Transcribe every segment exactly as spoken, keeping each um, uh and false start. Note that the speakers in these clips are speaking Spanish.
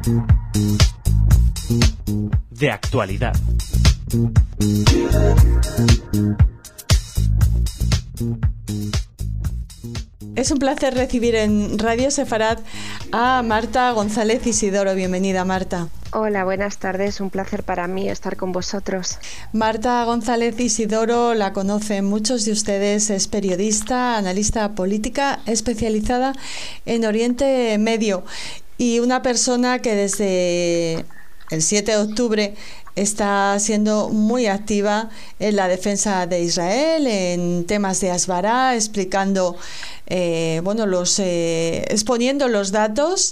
De actualidad. Es un placer recibir en Radio Sefarad a Marta González Isidoro. Bienvenida, Marta. Hola, buenas tardes. Un placer para mí estar con vosotros. Marta González Isidoro la conocen muchos de ustedes. Es periodista, analista política, especializada en Oriente Medio y una persona que desde el siete de octubre está siendo muy activa en la defensa de Israel, en temas de Asbará, explicando, eh, bueno, los eh, exponiendo los datos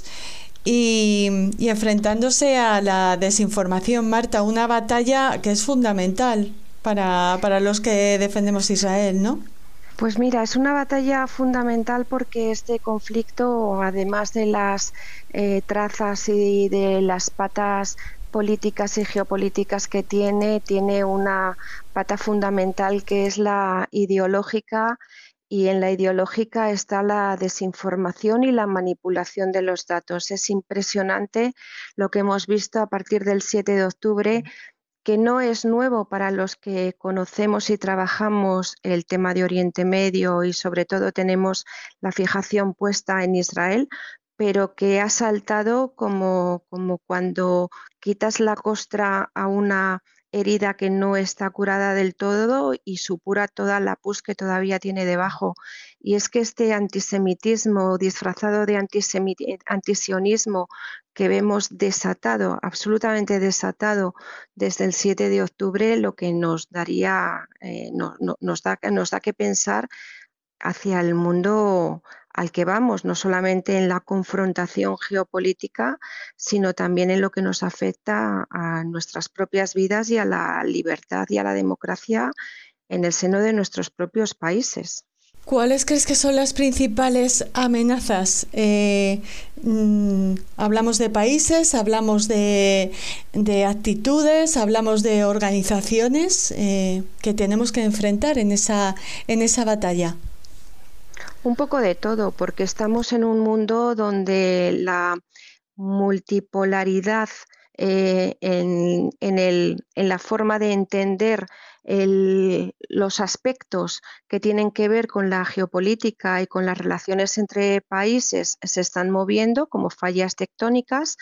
y, y enfrentándose a la desinformación. Marta, una batalla que es fundamental para, para los que defendemos Israel, ¿no? Pues mira, es una batalla fundamental porque este conflicto, además de las eh, trazas y de las patas políticas y geopolíticas que tiene, tiene una pata fundamental que es la ideológica, y en la ideológica está la desinformación y la manipulación de los datos. Es impresionante lo que hemos visto a partir del siete de octubre, que no es nuevo para los que conocemos y trabajamos el tema de Oriente Medio y sobre todo tenemos la fijación puesta en Israel, pero que ha saltado como, como cuando quitas la costra a una herida que no está curada del todo y supura toda la pus que todavía tiene debajo. Y es que este antisemitismo disfrazado de antisemit- antisionismo que vemos desatado, absolutamente desatado desde el siete de octubre, lo que nos daría, eh, no, no, nos da, nos da que pensar hacia el mundo al que vamos, no solamente en la confrontación geopolítica, sino también en lo que nos afecta a nuestras propias vidas y a la libertad y a la democracia en el seno de nuestros propios países. ¿Cuáles crees que son las principales amenazas? Eh, mmm, hablamos de países, hablamos de, de actitudes, hablamos de organizaciones eh, que tenemos que enfrentar en esa, en esa batalla. Un poco de todo, porque estamos en un mundo donde la multipolaridad eh, en, en, el, en la forma de entender el, los aspectos que tienen que ver con la geopolítica y con las relaciones entre países se están moviendo como fallas tectónicas.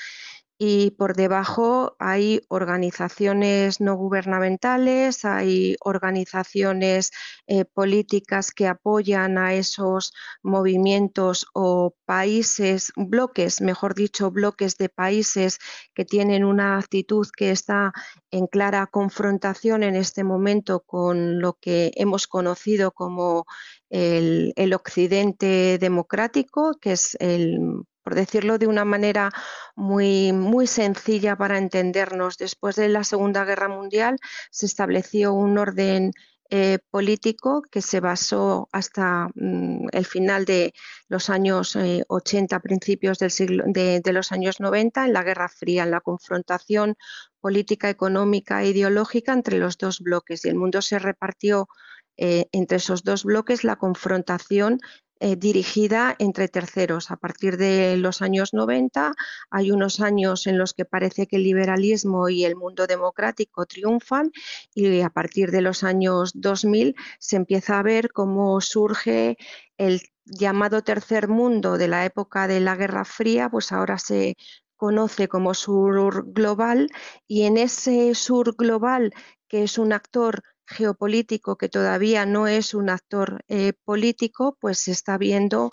Y por debajo hay organizaciones no gubernamentales, hay organizaciones eh, políticas que apoyan a esos movimientos o países, bloques, mejor dicho, bloques de países que tienen una actitud que está en clara confrontación en este momento con lo que hemos conocido como el, el Occidente democrático, que es el, por decirlo de una manera muy, muy sencilla para entendernos. Después de la Segunda Guerra Mundial se estableció un orden eh, político que se basó hasta mm, el final de los años eh, ochenta, principios del siglo, de, de los años noventa, en la Guerra Fría, en la confrontación política, económica e ideológica entre los dos bloques. Y el mundo se repartió eh, entre esos dos bloques, la confrontación Eh, dirigida entre terceros. A partir de los años noventa hay unos años en los que parece que el liberalismo y el mundo democrático triunfan, y a partir de los años dos mil se empieza a ver cómo surge el llamado tercer mundo de la época de la Guerra Fría, pues ahora se conoce como sur global, y en ese sur global, que es un actor geopolítico que todavía no es un actor eh, político, pues se está viendo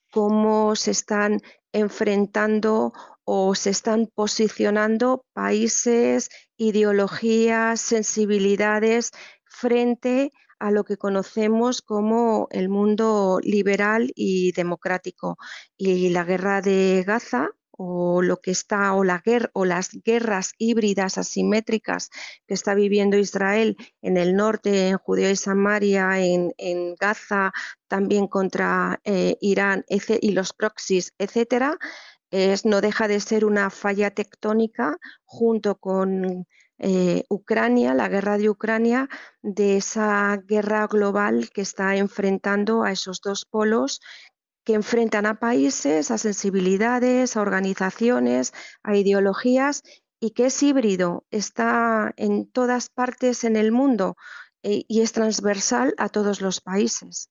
cómo se están enfrentando o se están posicionando países, ideologías, sensibilidades frente a lo que conocemos como el mundo liberal y democrático. Y la guerra de Gaza, o lo que está, o la guerra, o las guerras híbridas asimétricas que está viviendo Israel en el norte, en Judea y Samaria, en, en Gaza, también contra eh, Irán y los proxies, etcétera, es, no deja de ser una falla tectónica junto con eh, Ucrania, la guerra de Ucrania, de esa guerra global que está enfrentando a esos dos polos que enfrentan a países, a sensibilidades, a organizaciones, a ideologías y que es híbrido, está en todas partes en el mundo eh, y es transversal a todos los países.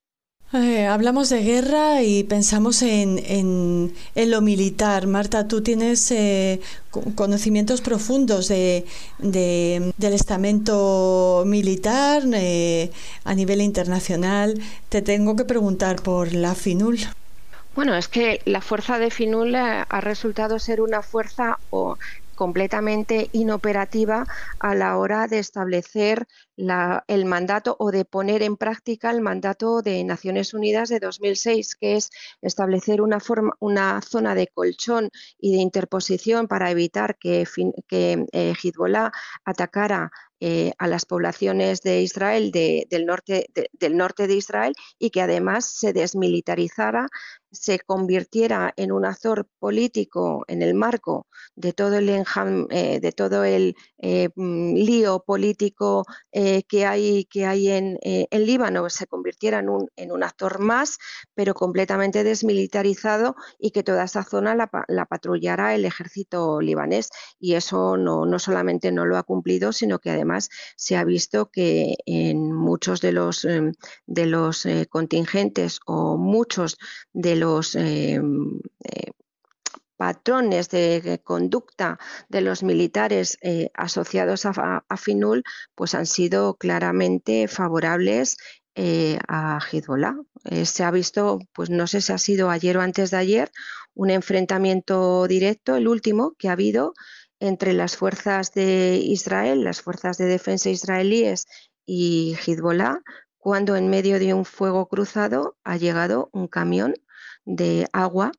Eh, hablamos de guerra y pensamos en, en, en lo militar. Marta, tú tienes eh, conocimientos profundos de, de, del estamento militar eh, a nivel internacional. Te tengo que preguntar por la FINUL. Bueno, es que la fuerza de FINUL ha resultado ser una fuerza o completamente inoperativa a la hora de establecer la, el mandato o de poner en práctica el mandato de Naciones Unidas de dos mil seis, que es establecer una, forma, una zona de colchón y de interposición para evitar que, que eh, Hezbollah atacara Eh, a las poblaciones de Israel, de, del, norte, de, del norte de Israel, y que además se desmilitarizara, se convirtiera en un actor político en el marco de todo el, enjam, eh, de todo el eh, lío político eh, que hay, que hay en, eh, en Líbano, se convirtiera en un, en un actor más, pero completamente desmilitarizado, y que toda esa zona la, la patrullara el ejército libanés. Y eso no, no solamente no lo ha cumplido, sino que además Además, se ha visto que en muchos de los, eh, de los eh, contingentes o muchos de los eh, eh, patrones de conducta de los militares eh, asociados a, a FINUL pues han sido claramente favorables eh, a Hezbollah. Eh, se ha visto, pues no sé si ha sido ayer o antes de ayer, un enfrentamiento directo, el último que ha habido entre las fuerzas de Israel, las fuerzas de defensa israelíes y Hezbollah, cuando en medio de un fuego cruzado ha llegado un camión de agua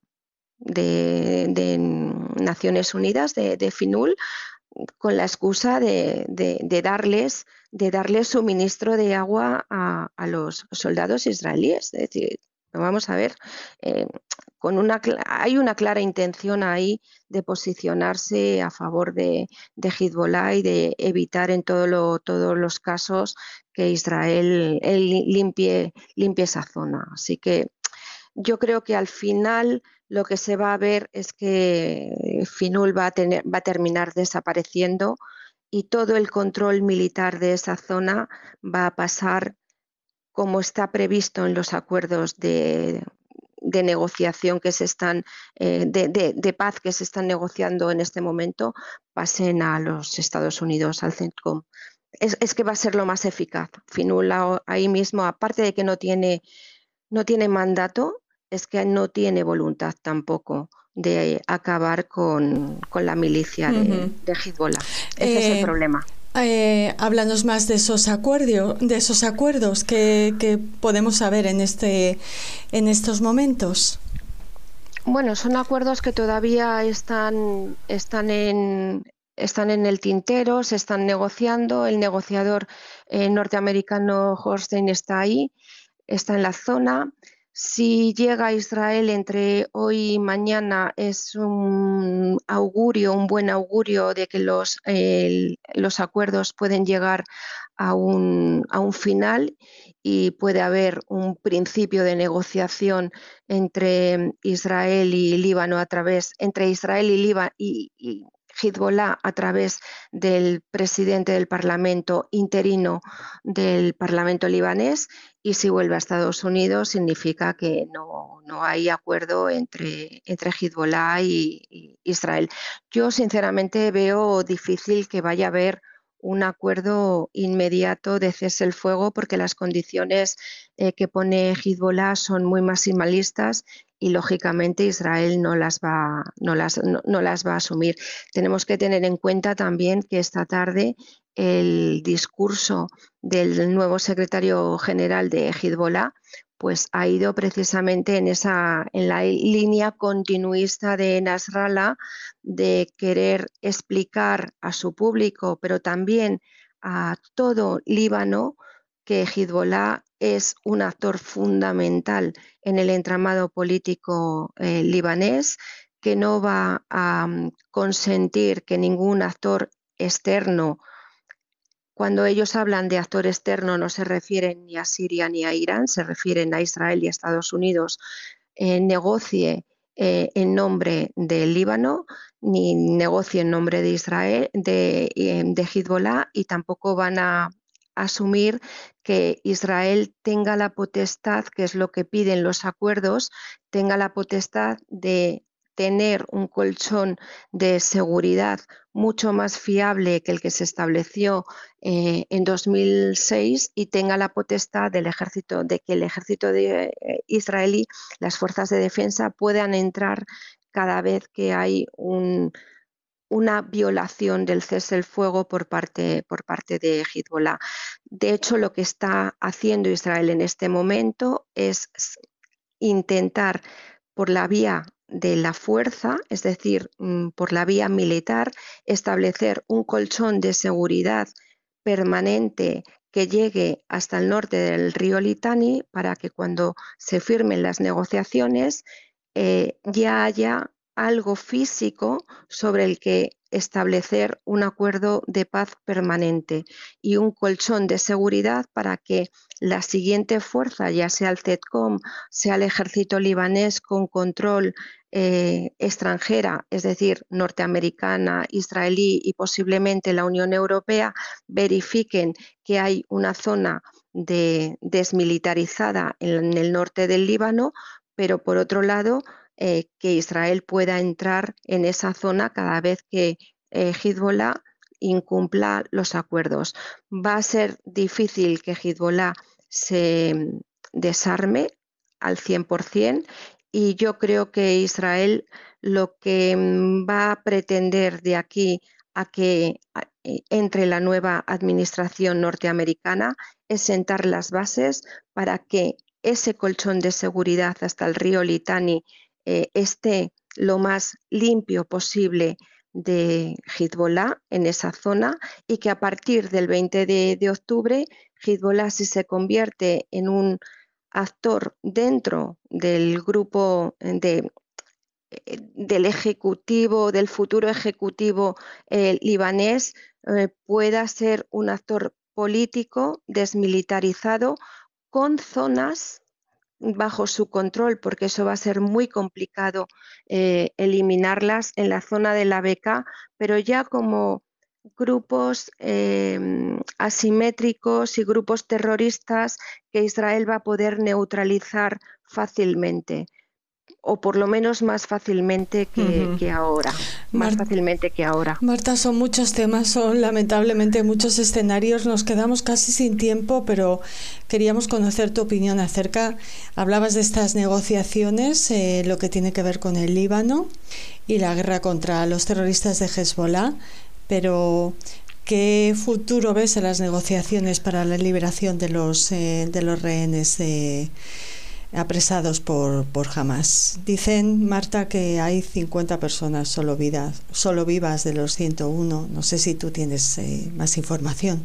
de, de Naciones Unidas, de, de FINUL, con la excusa de, de, de, darles, de darles suministro de agua a, a los soldados israelíes. Es decir, vamos a ver, eh, con una, hay una clara intención ahí de posicionarse a favor de, de Hezbollah y de evitar en todo lo, todos los casos que Israel limpie, limpie esa zona. Así que yo creo que al final lo que se va a ver es que FINUL va a, tener, va a terminar desapareciendo y todo el control militar de esa zona va a pasar, como está previsto en los acuerdos de, de negociación que se están, eh, de, de, de paz que se están negociando en este momento, pasen a los Estados Unidos, al CENTCOM. Es, es que va a ser lo más eficaz. FINUL ahí mismo, aparte de que no tiene, no tiene mandato, es que no tiene voluntad tampoco de acabar con, con la milicia de, uh-huh. de Hezbollah. Ese eh, es el problema. Eh, háblanos más de esos acuerdos, de esos acuerdos que, que podemos saber en este, en estos momentos. Bueno, son acuerdos que todavía están, están en están en el tintero, se están negociando. El negociador eh, norteamericano Holstein está ahí, está en la zona. Si llega a Israel entre hoy y mañana es un augurio, un buen augurio de que los, eh, los acuerdos pueden llegar a un, a un final y puede haber un principio de negociación entre Israel y Líbano a través, entre Israel y Líbano y, y Hezbollah a través del presidente del Parlamento interino del Parlamento libanés, y si vuelve a Estados Unidos significa que no, no hay acuerdo entre, entre Hezbollah y, y Israel. Yo sinceramente veo difícil que vaya a haber un acuerdo inmediato de cese el fuego porque las condiciones eh, que pone Hezbollah son muy maximalistas y lógicamente Israel no las va, no las, no, no las va a asumir. Tenemos que tener en cuenta también que esta tarde el discurso del nuevo secretario general de Hezbollah pues ha ido precisamente en esa en la línea continuista de Nasrallah, de querer explicar a su público, pero también a todo Líbano, que Hezbollah es un actor fundamental en el entramado político eh, libanés, que no va a um, consentir que ningún actor externo, cuando ellos hablan de actor externo no se refieren ni a Siria ni a Irán, se refieren a Israel y a Estados Unidos, eh, negocie eh, en nombre del Líbano, ni negocie en nombre de Israel, de, de Hezbollah, y tampoco van a asumir que Israel tenga la potestad, que es lo que piden los acuerdos, tenga la potestad de tener un colchón de seguridad mucho más fiable que el que se estableció eh, en dos mil seis y tenga la potestad del ejército, de que el ejército de, eh, israelí, las fuerzas de defensa, puedan entrar cada vez que hay un, una violación del cese el fuego por parte, por parte de Hezbollah. De hecho, lo que está haciendo Israel en este momento es intentar, por la vía de la fuerza, es decir, por la vía militar, establecer un colchón de seguridad permanente que llegue hasta el norte del río Litani, para que cuando se firmen las negociaciones eh, ya haya algo físico sobre el que establecer un acuerdo de paz permanente y un colchón de seguridad para que la siguiente fuerza, ya sea el CETCOM, sea el ejército libanés con control eh, extranjera, es decir, norteamericana, israelí y posiblemente la Unión Europea, verifiquen que hay una zona de, desmilitarizada en el norte del Líbano, pero por otro lado, eh, que Israel pueda entrar en esa zona cada vez que eh, Hezbollah incumpla los acuerdos. Va a ser difícil que Hezbollah se desarme al cien por cien, y yo creo que Israel lo que va a pretender de aquí a que entre la nueva administración norteamericana es sentar las bases para que ese colchón de seguridad hasta el río Litani eh, esté lo más limpio posible de Hezbollah en esa zona, y que a partir del veinte de, de octubre Hezbollah, si se convierte en un actor dentro del grupo de, del ejecutivo, del futuro ejecutivo eh, libanés, eh, pueda ser un actor político desmilitarizado con zonas bajo su control, porque eso va a ser muy complicado eh, eliminarlas en la zona de la Bekaa, pero ya como grupos eh, asimétricos y grupos terroristas que Israel va a poder neutralizar fácilmente, o por lo menos más fácilmente que, uh-huh. que ahora, más Mar- fácilmente que ahora. Marta, son muchos temas, son lamentablemente muchos escenarios, nos quedamos casi sin tiempo, pero queríamos conocer tu opinión acerca, hablabas de estas negociaciones, eh, lo que tiene que ver con el Líbano y la guerra contra los terroristas de Hezbollah, pero ¿qué futuro ves en las negociaciones para la liberación de los, eh, de los rehenes eh, apresados por, por Hamas? Dicen, Marta, que hay cincuenta personas solo vivas, solo vivas de los ciento uno. No sé si tú tienes eh, más información.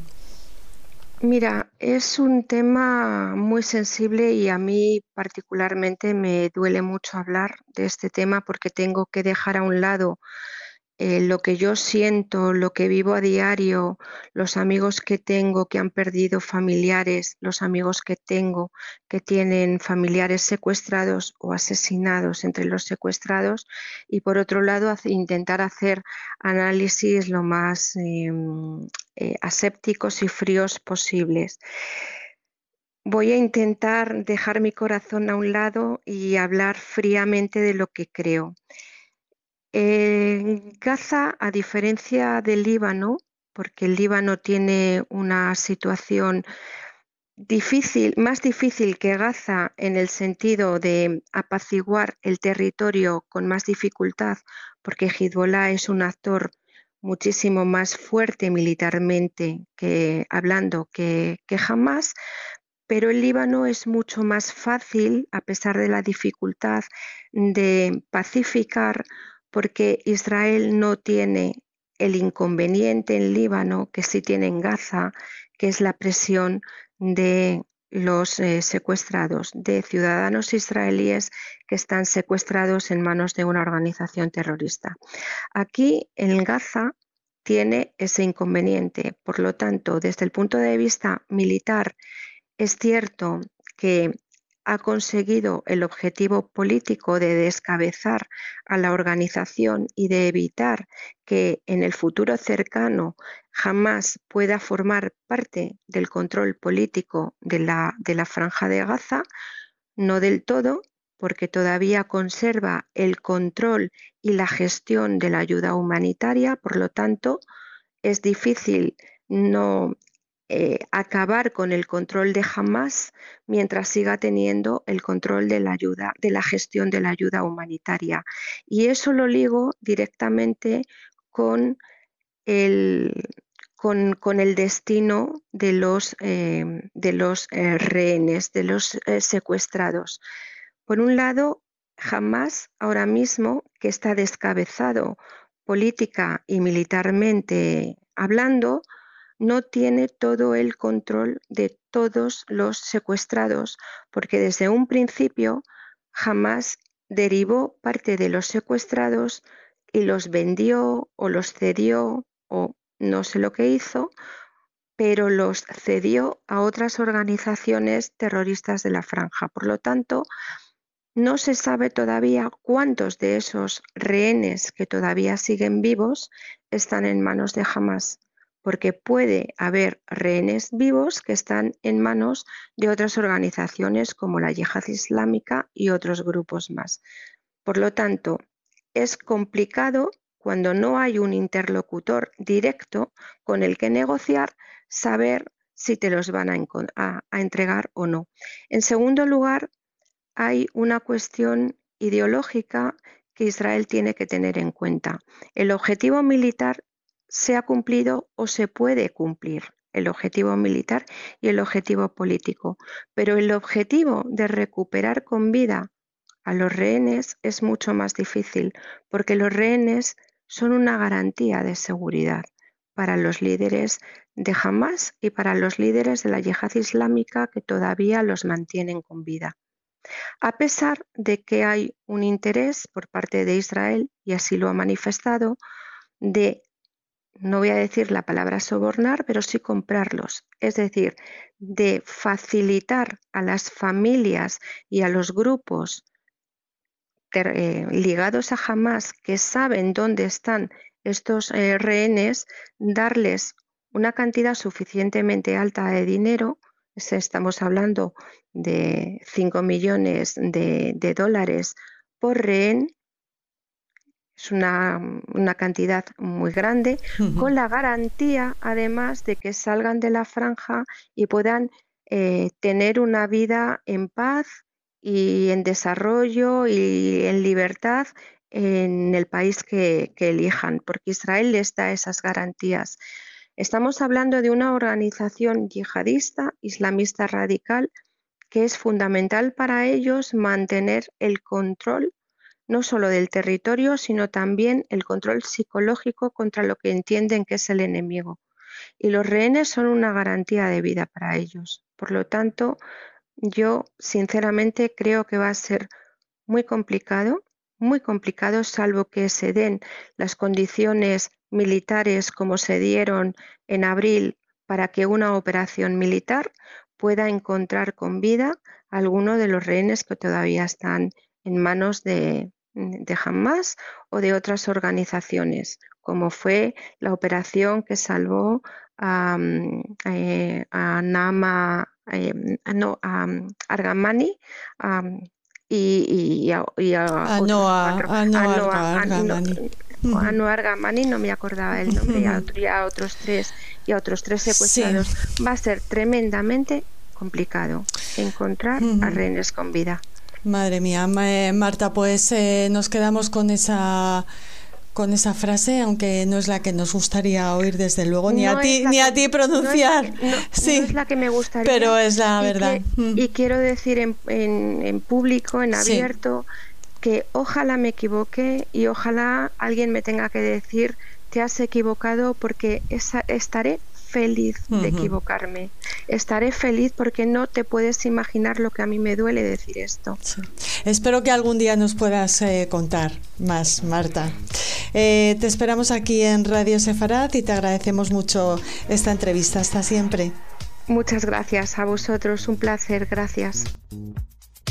Mira, es un tema muy sensible y a mí particularmente me duele mucho hablar de este tema, porque tengo que dejar a un lado Eh, lo que yo siento, lo que vivo a diario, los amigos que tengo que han perdido familiares, los amigos que tengo que tienen familiares secuestrados o asesinados entre los secuestrados, y por otro lado intentar hacer análisis lo más eh, eh, asépticos y fríos posibles. Voy a intentar dejar mi corazón a un lado y hablar fríamente de lo que creo. En Gaza, a diferencia del Líbano, porque el Líbano tiene una situación difícil, más difícil que Gaza en el sentido de apaciguar el territorio con más dificultad, porque Hezbollah es un actor muchísimo más fuerte militarmente que hablando que, que Hamas, pero el Líbano es mucho más fácil, a pesar de la dificultad, de pacificar, porque Israel no tiene el inconveniente en Líbano que sí tiene en Gaza, que es la presión de los eh, secuestrados, de ciudadanos israelíes que están secuestrados en manos de una organización terrorista. Aquí en Gaza tiene ese inconveniente. Por lo tanto, desde el punto de vista militar, es cierto que ha conseguido el objetivo político de descabezar a la organización y de evitar que en el futuro cercano Hamás pueda formar parte del control político de la, de la Franja de Gaza, no del todo, porque todavía conserva el control y la gestión de la ayuda humanitaria, por lo tanto, es difícil no eh, acabar con el control de Hamás mientras siga teniendo el control de la ayuda, de la gestión de la ayuda humanitaria. Y eso lo ligo directamente con el, con, con el destino de los, eh, de los eh, rehenes, de los eh, secuestrados. Por un lado, Hamás ahora mismo, que está descabezado política y militarmente hablando, no tiene todo el control de todos los secuestrados, porque desde un principio Hamás derivó parte de los secuestrados y los vendió o los cedió o no sé lo que hizo, pero los cedió a otras organizaciones terroristas de la Franja. Por lo tanto, no se sabe todavía cuántos de esos rehenes que todavía siguen vivos están en manos de Hamás, porque puede haber rehenes vivos que están en manos de otras organizaciones como la Yihad Islámica y otros grupos más. Por lo tanto, es complicado cuando no hay un interlocutor directo con el que negociar saber si te los van a, a, a entregar o no. En segundo lugar, hay una cuestión ideológica que Israel tiene que tener en cuenta. El objetivo militar se ha cumplido o se puede cumplir, el objetivo militar y el objetivo político, pero el objetivo de recuperar con vida a los rehenes es mucho más difícil, porque los rehenes son una garantía de seguridad para los líderes de Hamás y para los líderes de la Yihad Islámica que todavía los mantienen con vida. A pesar de que hay un interés por parte de Israel, y así lo ha manifestado, de, no voy a decir la palabra sobornar, pero sí comprarlos, es decir, de facilitar a las familias y a los grupos eh, ligados a Hamás que saben dónde están estos eh, rehenes, darles una cantidad suficientemente alta de dinero. Estamos hablando de cinco millones de, de dólares por rehén, es una, una cantidad muy grande, uh-huh. con la garantía además de que salgan de la franja y puedan eh, tener una vida en paz y en desarrollo y en libertad en el país que, que elijan, porque Israel les da esas garantías. Estamos hablando de una organización yihadista, islamista radical, que es fundamental para ellos mantener el control no solo del territorio, sino también el control psicológico contra lo que entienden que es el enemigo. Y los rehenes son una garantía de vida para ellos. Por lo tanto, yo sinceramente creo que va a ser muy complicado, muy complicado, salvo que se den las condiciones militares como se dieron en abril para que una operación militar pueda encontrar con vida a alguno de los rehenes que todavía están en manos de, de Hamás o de otras organizaciones, como fue la operación que salvó a, eh, a Nama, eh, no, a Argamani, a, y, y, a, y a, a Noa Argamani. A Noa Argamani, no me acordaba el nombre, y a, y a otros tres y a otros tres secuestrados. Sí. Va a ser tremendamente complicado encontrar uh-huh. a rehenes con vida. Madre mía, Marta, pues eh, nos quedamos con esa con esa frase, aunque no es la que nos gustaría oír desde luego, ni no a ti ni que, a ti pronunciar. No es, no, sí, no es la que me gustaría. Pero es la y verdad. Que, mm. Y quiero decir en, en, en público, en abierto, sí. que ojalá me equivoque y ojalá alguien me tenga que decir te has equivocado, porque esa, estaré feliz de uh-huh. equivocarme. Estaré feliz porque no te puedes imaginar lo que a mí me duele decir esto. Sí. Espero que algún día nos puedas eh, contar más, Marta. Eh, te esperamos aquí en Radio Sefarat y te agradecemos mucho esta entrevista. Hasta siempre. Muchas gracias a vosotros. Un placer. Gracias.